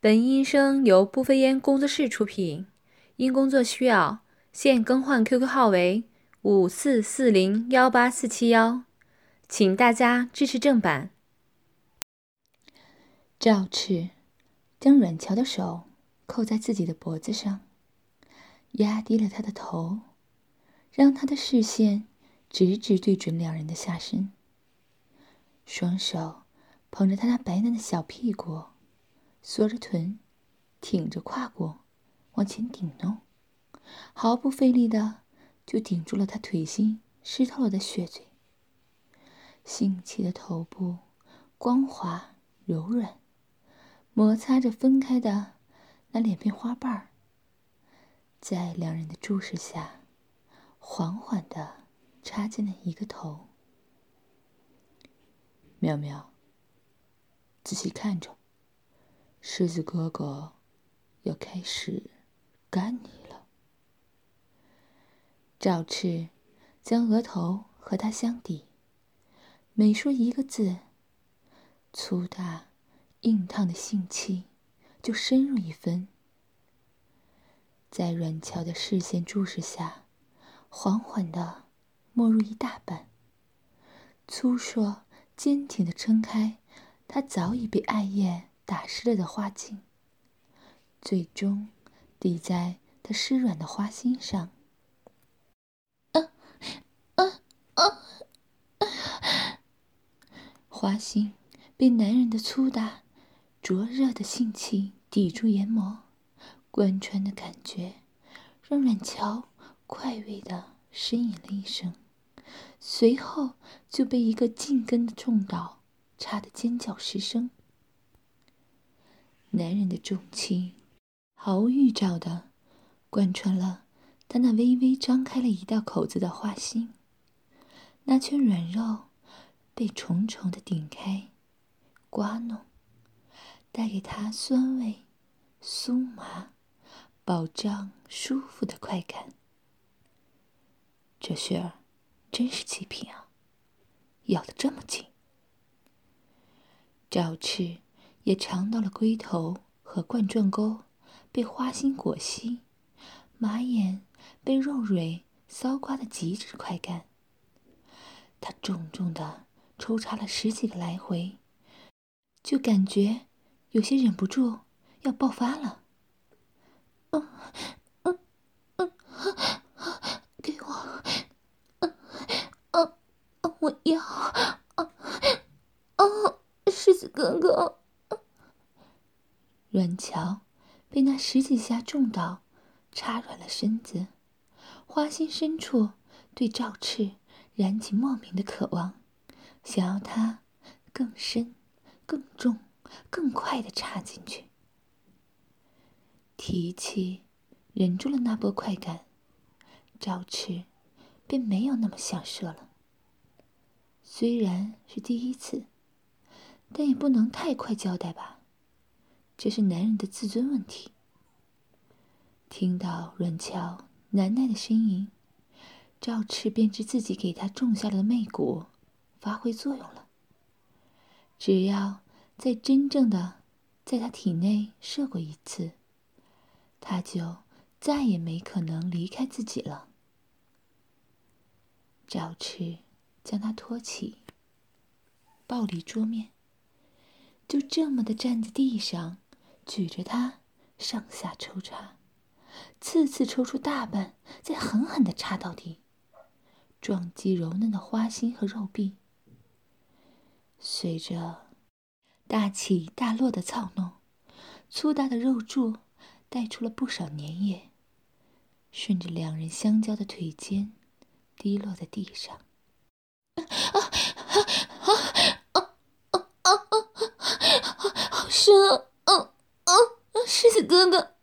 本音声由不飞烟工作室出品，因工作需要，现更换 QQ 号为54401847，请大家支持正版。 赵赤将阮乔的手扣在自己的脖子上，压低了他的头，让他的视线直直对准两人的下身，双手捧着他那白嫩的小屁股，缩着臀，挺着胯骨往前顶弄，毫不费力的就顶住了他腿心湿透了的血嘴。兴起的头部光滑柔软，摩擦着分开的那两片花瓣儿，在两人的注视下缓缓地插进了一个头。苗苗，仔细看着，狮子哥哥要开始干你了。赵赤将额头和他相抵，每说一个字，粗大硬烫的性气就深入一分。在阮乔的视线注视下，缓缓地没入一大半，粗硕坚挺地撑开他早已被艾叶打湿了的花茎，最终抵在他湿软的花心上。花心被男人的粗大灼热的性气抵住研磨，贯穿的感觉让阮乔快慰地呻吟了一声，随后就被一个近根的重刀插得尖叫失声。男人的重气毫无预兆地贯穿了他那微微张开了一道口子的花心，那圈软肉被重重地顶开刮弄，带给他酸味、酥麻、饱胀、舒服的快感。这雪儿真是极品啊，咬得这么紧。赵赤也尝到了龟头和冠状沟被花心裹吸，马眼被肉蕊搔刮的极致快感。他重重地抽插了10几个来回，就感觉有些忍不住要爆发了。给我，我要，狮子哥哥。阮乔被那10几下重刀插软了身子，花心深处对赵赤燃起莫名的渴望，想要他更深、更重、更快地插进去。提气忍住了那波快感，赵赤便没有那么想射了。虽然是第一次，但也不能太快交代吧，这是男人的自尊问题。听到阮乔难耐的呻吟，赵赤便知自己给他种下的媚蛊发挥作用了。只要再真正的在他体内射过一次，他就再也没可能离开自己了。赵赤将他托起，抱离桌面，就这么的站在地上，举着他上下抽插，次次抽出大半，再狠狠地插到底，撞击柔嫩的花心和肉壁。随着大起大落的操弄，粗大的肉柱带出了不少粘液，顺着两人相交的腿间滴落在地上。好深啊！狮子哥哥，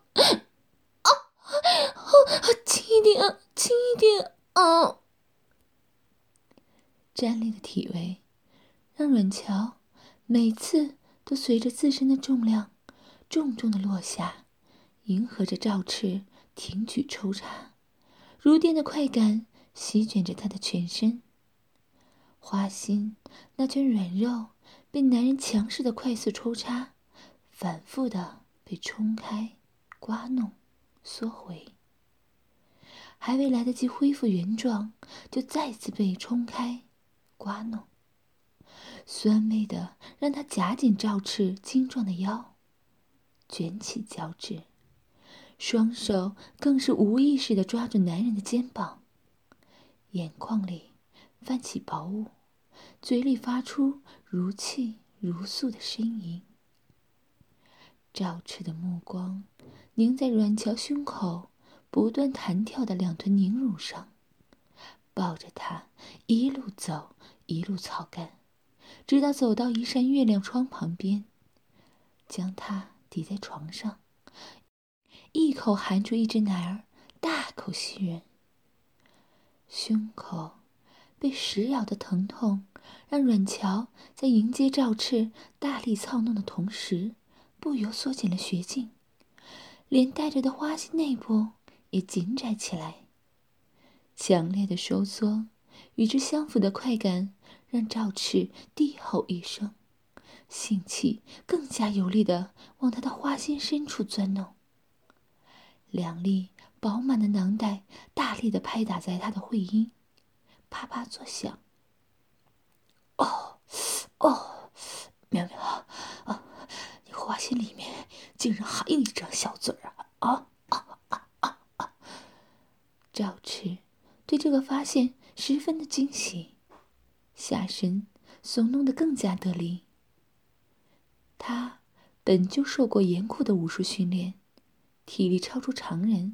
轻一点，轻一点。站立的体位让阮乔每次都随着自身的重量重重的落下，迎合着赵赤挺举抽插，如电的快感席卷着他的全身。花心那圈软肉被男人强势的快速抽插反复的被冲开、刮弄、缩回，还未来得及恢复原状，就再次被冲开、刮弄，酸味的让他夹紧赵赤精壮的腰，卷起脚趾，双手更是无意识地抓住男人的肩膀，眼眶里泛起薄雾，嘴里发出如泣如诉的呻吟。赵赤的目光凝在阮乔胸口不断弹跳的两团凝乳上，抱着他一路走，一路操干，直到走到一扇月亮窗旁边，将他抵在床上，一口含住一只奶儿，大口吸吮。胸口被食咬的疼痛让阮乔在迎接赵赤大力操弄的同时，不由缩紧了穴径，连带着的花心内部也紧窄起来。强烈的收缩与之相符的快感让赵赤低吼一声，性器更加有力地往他的花心深处钻弄，两粒饱满的囊袋大力地拍打在他的会阴，啪啪作响。哦，苗苗啊，你花心里面竟然还有一张小嘴儿啊！赵赤对这个发现十分的惊喜，下身耸动得更加得力。他本就受过严酷的武术训练，体力超出常人，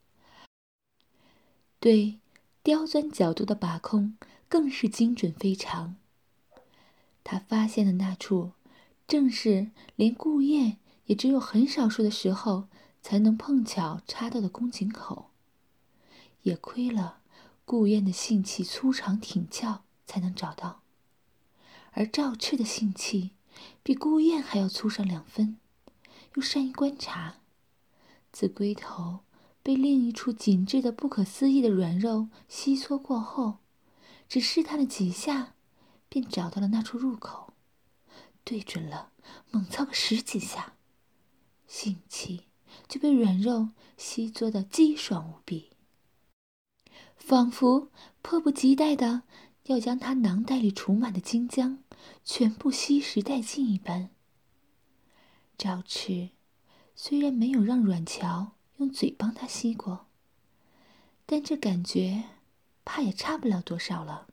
对刁钻角度的把控更是精准非常。他发现的那处，正是连顾燕也只有很少数的时候才能碰巧插到的宫颈口，也亏了顾燕的性器粗长挺翘才能找到，而赵赤的性器比顾燕还要粗上2分，又善于观察，自龟头被另一处紧致的不可思议的软肉吸搓过后，只试探了几下，便找到了那处入口，对准了猛操个10几下，性器就被软肉吸嘬得激爽无比，仿佛迫不及待的要将他囊袋里储满的精浆全部吸食殆尽一般。赵赤虽然没有让阮乔用嘴帮他吸过，但这感觉怕也差不了多少了。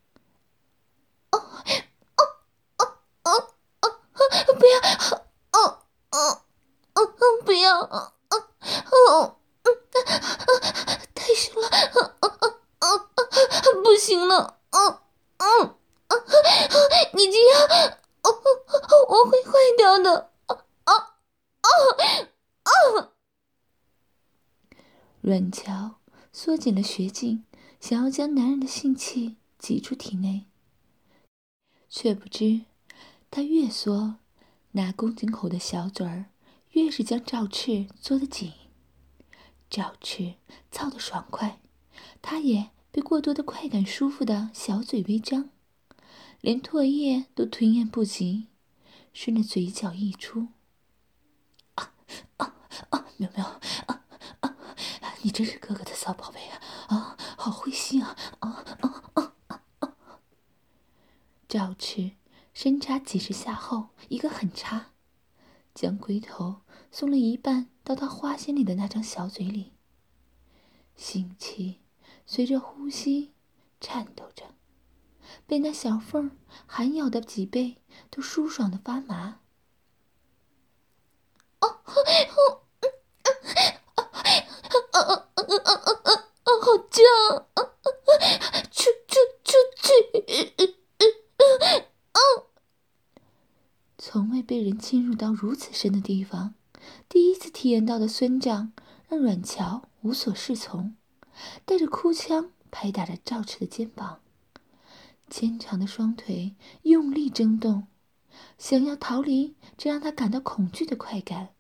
不要！不要！太凶了！不行了！你这样，我会坏掉的！阮乔缩紧了穴径，想要将男人的性器挤出体内，却不知他越缩，那宫颈口的小嘴儿越是将赵赤嘬得紧。赵赤操得爽快，他也被过多的快感舒服的小嘴微张，连唾液都吞咽不及，顺着嘴角溢出。苗苗，你真是哥哥的骚宝贝啊！好会吸啊！赵赤深插几十下后，一个狠插，将龟头送了一半到他花心里的那张小嘴里，性器随着呼吸颤抖着，被那小缝含咬的脊背都舒爽的发麻。好胀！出去！从未被人侵入到如此深的地方，第一次体验到的酸胀让阮乔无所适从，带着哭腔拍打着赵赤的肩膀，坚长的双腿用力挣动，想要逃离这让他感到恐惧的快感。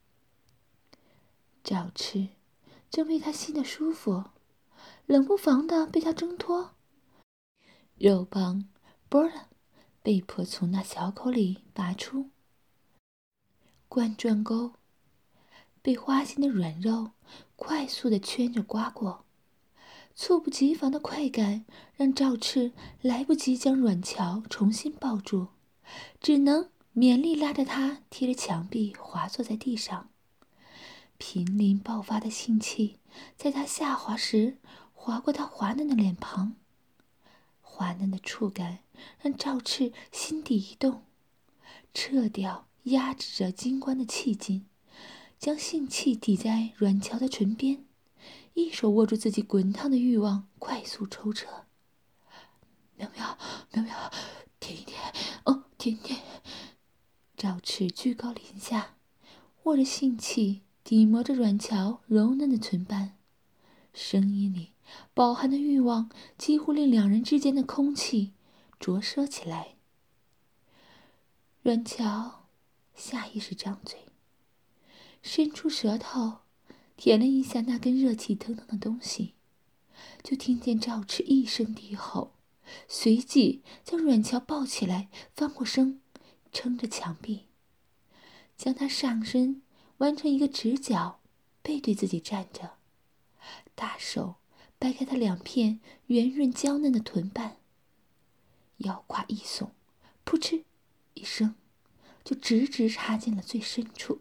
赵赤正为他吸得舒服，冷不防的被他挣脱，肉棒啵了被迫从那小口里拔出， 冠状沟，被花心的软肉快速地圈着刮过，猝不及防的快感让赵赤来不及将阮乔重新抱住，只能勉力拉着他贴着墙壁滑坐在地上。濒临爆发的性气在他下滑时划过他滑嫩的脸庞，滑嫩的触感让赵赤心底一动，撤掉压制着金冠的气劲，将性气抵在阮乔的唇边，一手握住自己滚烫的欲望，快速抽扯。苗苗，苗苗，甜一点，哦，甜一点。赵赤居高临下，握着性气抵磨着阮乔柔嫩的唇瓣，声音里饱含的欲望几乎令两人之间的空气灼烧起来。阮乔下意识张嘴，伸出舌头舔了一下那根热气腾腾的东西，就听见赵赤一声低吼，随即将阮乔抱起来，翻过身，撑着墙壁，将他上身弯成一个直角，背对自己站着，大手掰开他两片圆润娇嫩的臀瓣，腰胯一耸，扑哧一声，就直直插进了最深处。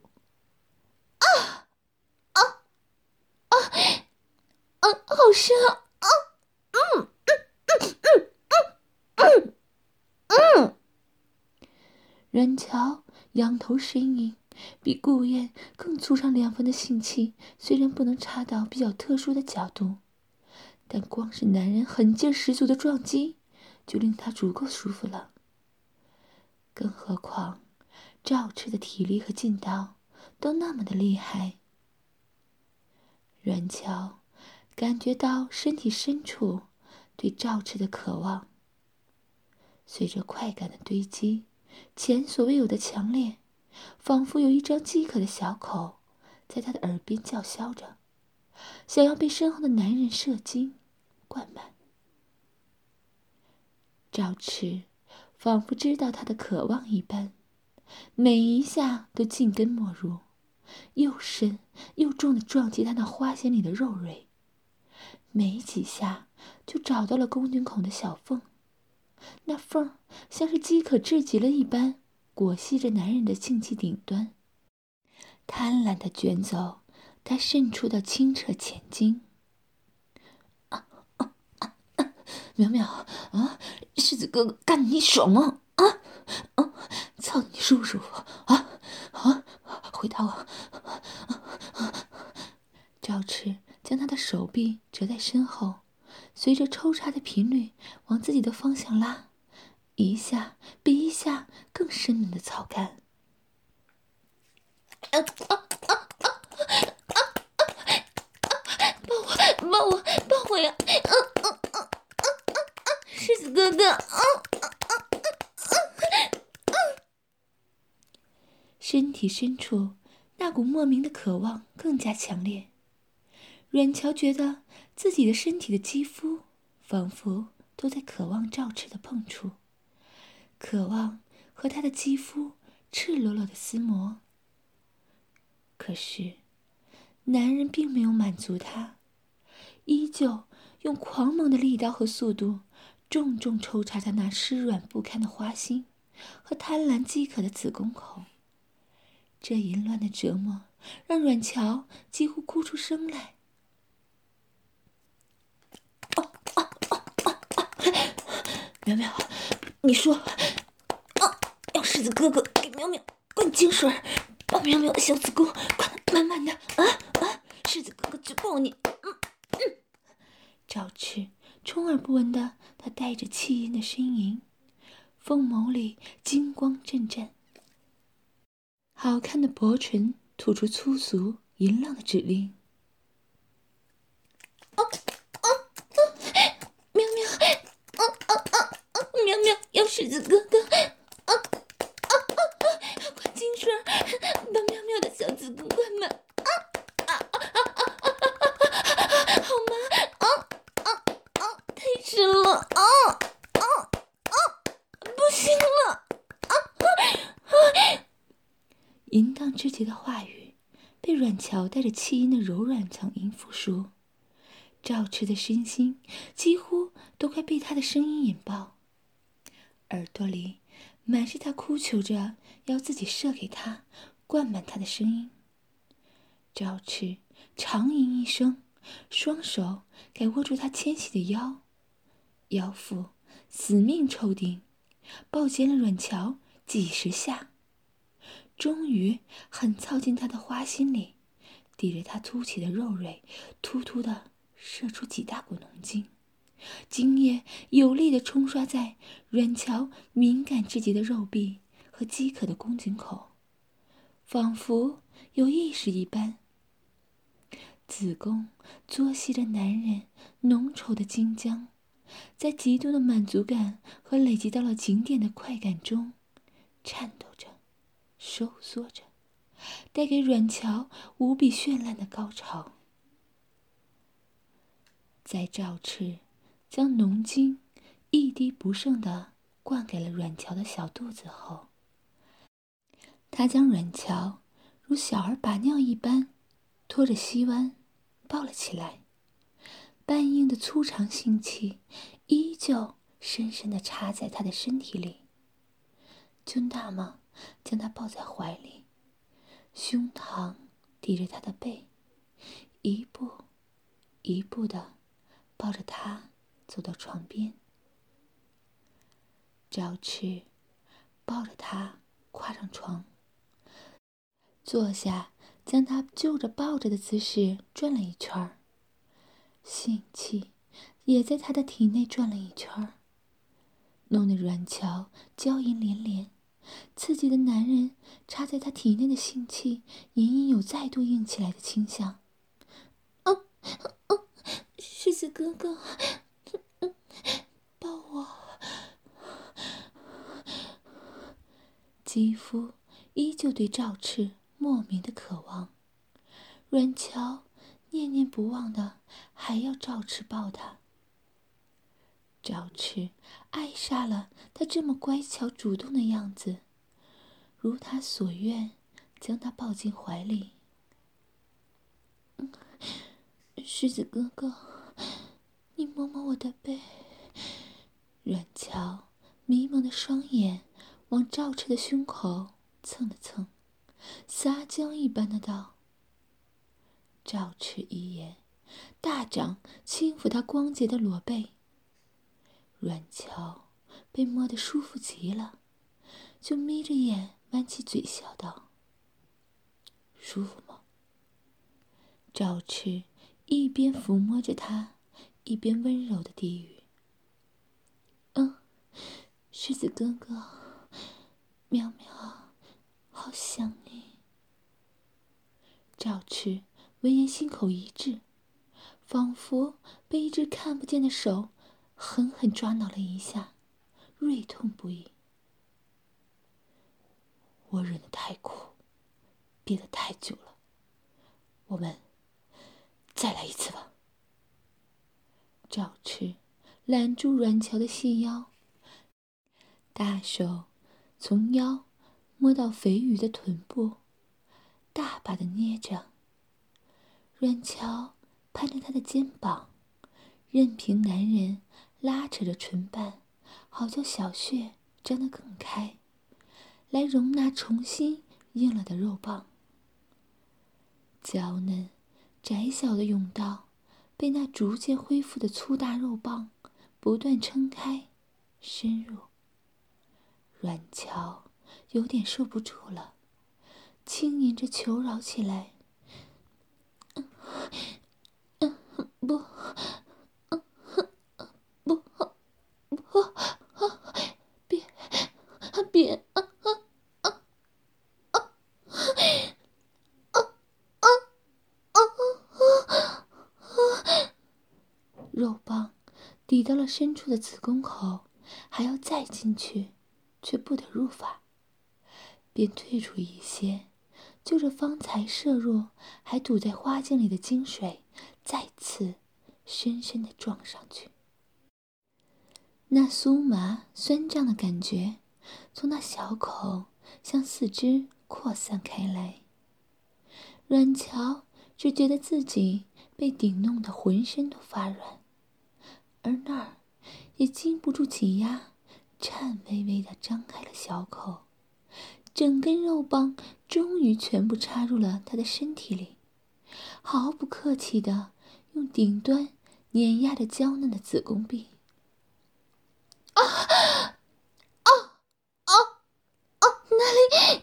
好深啊！阮乔仰头呻吟，比顾燕更粗上2分的性气，虽然不能插到比较特殊的角度，但光是男人狠劲十足的撞击，就令他足够舒服了。更何况赵赤的体力和劲道都那么的厉害。阮乔感觉到身体深处对赵赤的渴望，随着快感的堆积，前所未有的强烈，仿佛有一张饥渴的小口在他的耳边叫嚣着，想要被身后的男人射精灌满。赵赤仿佛知道他的渴望一般，每一下都尽根没入，又深又重地撞击他那花心里的肉蕊，没几下就找到了宫颈孔的小缝，那缝像是饥渴至极了一般，裹挟着男人的性器顶端，贪婪地卷走他渗出的清澈前精。苗苗啊，世子哥哥干你爽吗？操你舒不舒服回答我。赵赤将他的手臂折在身后，随着抽插的频率往自己的方向拉，一下比一下更深冷的操干。抱我呀！世子哥哥！身体深处那股莫名的渴望更加强烈。阮乔觉得自己的身体的肌肤仿佛都在渴望赵赤的碰触，渴望和他的肌肤赤裸裸的厮磨。可是男人并没有满足他，依旧用狂猛的力道和速度重重抽插他那湿软不堪的花心和贪婪饥渴的子宫口。这淫乱的折磨让阮乔几乎哭出声来。苗苗，你说要世子哥哥给苗苗灌精水，把苗苗的小子宫灌得满满的世子哥哥就抱你。赵赤充耳不闻的他带着气音的呻吟，凤眸里金光阵阵，好看的薄唇吐出粗俗淫浪的指令。苗苗要世子哥哥灌精水，把苗苗的小子宫灌满。好吗？太深了不行了！淫荡直接的话语被阮乔带着气音的柔软嗓音复述，赵赤的身心几乎都快被他的声音引爆，耳朵里满是他哭求着要自己射给他，灌满他的声音。赵赤长吟一声，双手该握住他纤细的腰，腰腹死命抽顶，抱紧了阮乔几十下，终于很操进他的花心里，抵着他凸起的肉蕊，突突的射出几大股浓精，精液有力地冲刷在阮乔敏感至极的肉壁和饥渴的宫颈口，仿佛有意识一般。子宫嘬吸着男人浓稠的精浆，在极度的满足感和累积到了极点的快感中颤抖着，收缩着，带给阮乔无比绚烂的高潮。在赵赤将浓精一滴不剩地灌给了阮乔的小肚子后，他将阮乔如小儿把尿一般拖着膝弯抱了起来，半硬的粗长性器依旧深深地插在他的身体里，就那么将他抱在怀里，胸膛抵着他的背，一步一步地抱着他走到床边。赵赤抱着他跨上床，坐下，将他就着抱着的姿势转了一圈，性气也在他的体内转了一圈，弄得阮乔娇吟连连，刺激的男人插在他体内的性气隐隐有再度硬起来的倾向。狮子哥哥，抱我！肌肤依旧对赵赤莫名的渴望，阮乔念念不忘的还要赵赤抱他。赵赤爱煞了他这么乖巧主动的样子，如他所愿将他抱进怀里。狮子哥哥，你摸摸我的背。阮乔迷蒙的双眼往赵赤的胸口蹭了蹭，撒娇一般的道。赵赤一言，大掌轻抚他光洁的裸背。阮乔被摸得舒服极了，就眯着眼弯起嘴笑道：舒服吗？赵赤一边抚摸着他，一边温柔的低语：狮子哥哥，苗苗好想你。赵赤闻言心口一滞，仿佛被一只看不见的手狠狠抓挠了一下，锐痛不已。我忍得太苦，憋得太久了，我们再来一次吧。赵赤揽住阮乔的细腰，大手从腰摸到肥腴的臀部，大把的捏着。阮乔攀着他的肩膀，任凭男人拉扯着唇瓣，好叫小穴张得更开，来容纳重新硬了的肉棒。娇嫩窄小的甬道被那逐渐恢复的粗大肉棒不断撑开深入，阮乔有点受不住了，轻吟着求饶起来：不，别！肉棒抵到了深处的子宫口，还要再进去，却不得入法，便退出一些，就着方才射入还堵在花茎里的精水，再次深深地撞上去。那酥麻酸胀的感觉从那小口向四肢扩散开来， 阮乔只觉得自己被顶弄得浑身都发软，而那儿也禁不住挤压，颤巍巍地张开了小口，整根肉棒终于全部插入了他的身体里，毫不客气地用顶端碾压着娇嫩的子宫壁。那里！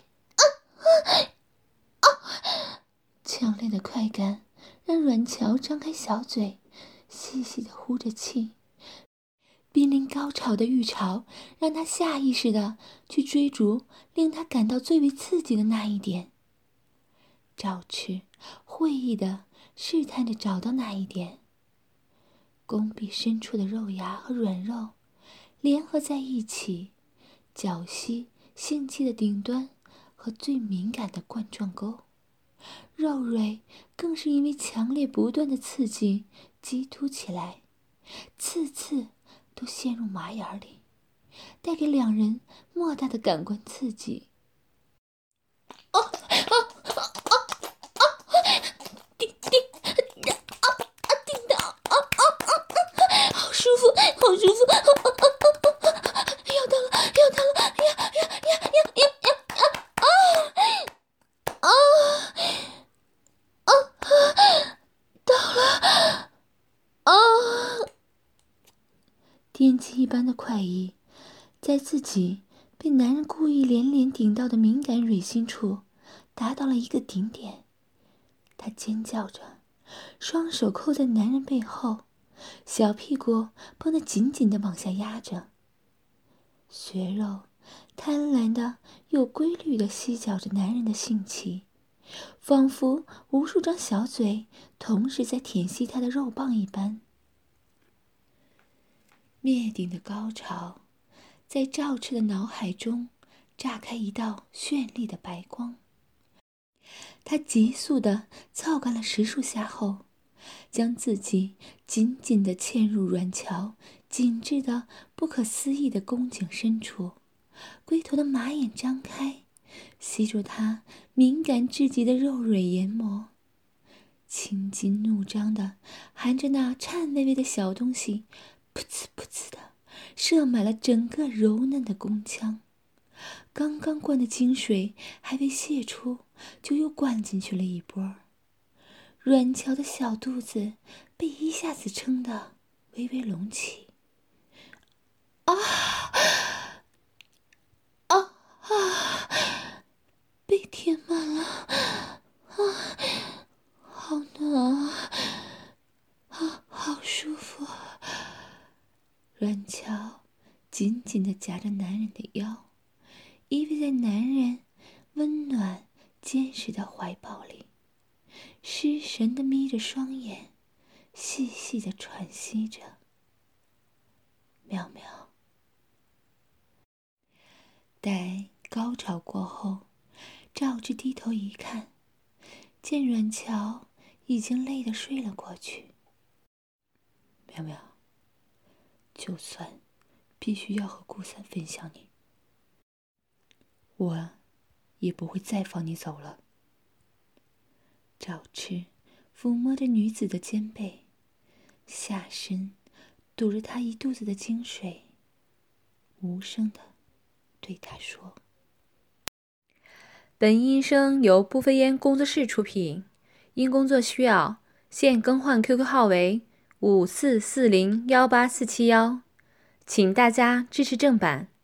强烈的快感让阮乔张开小嘴，细细地呼着气。濒临高潮的欲潮让他下意识地去追逐令他感到最为刺激的那一点。赵赤会意地试探着找到那一点，宫壁深处的肉芽和软肉联合在一起，绞吸性器的顶端和最敏感的冠状沟，肉蕊更是因为强烈不断的刺激激突起来，次次都陷入马眼里，带给两人莫大的感官刺激。顶到，好舒服，好舒服，要到了，要到了，到了，电击一般的快意，在自己被男人故意连连顶到的敏感蕊心处达到了一个顶点。她尖叫着，双手扣在男人背后，小屁股绷得紧紧地往下压着，血肉贪婪地有规律地吸搅着男人的性器，仿佛无数张小嘴同时在舔吸他的肉棒一般。灭顶的高潮在赵赤的脑海中炸开一道绚丽的白光。他急速地操干了10数下后，将自己紧紧地嵌入阮乔紧致的不可思议的宫颈深处，龟头的马眼张开，吸住他敏感至极的肉蕊研磨，青筋怒张的含着那颤巍巍的小东西，噗呲噗呲的射满了整个柔嫩的宫腔。刚刚灌的精水还未泄出，就又灌进去了一波。阮乔的小肚子被一下子撑得微微隆起。被填满了，好暖好舒服。阮乔紧紧地夹着男人的腰，依偎在男人温暖坚实的怀抱里，失神地眯着双眼，细细地喘息着。妙妙。待高潮过后，赵志低头一看，见阮乔已经累得睡了过去。妙妙，就算必须要和顾三分享你，我也不会再放你走了。赵赤抚摸着女子的肩背，下身堵着她一肚子的精水，无声的对她说： 本音声由不飞烟工作室出品，因工作需要，现更换 QQ 号为5440184771，请大家支持正版。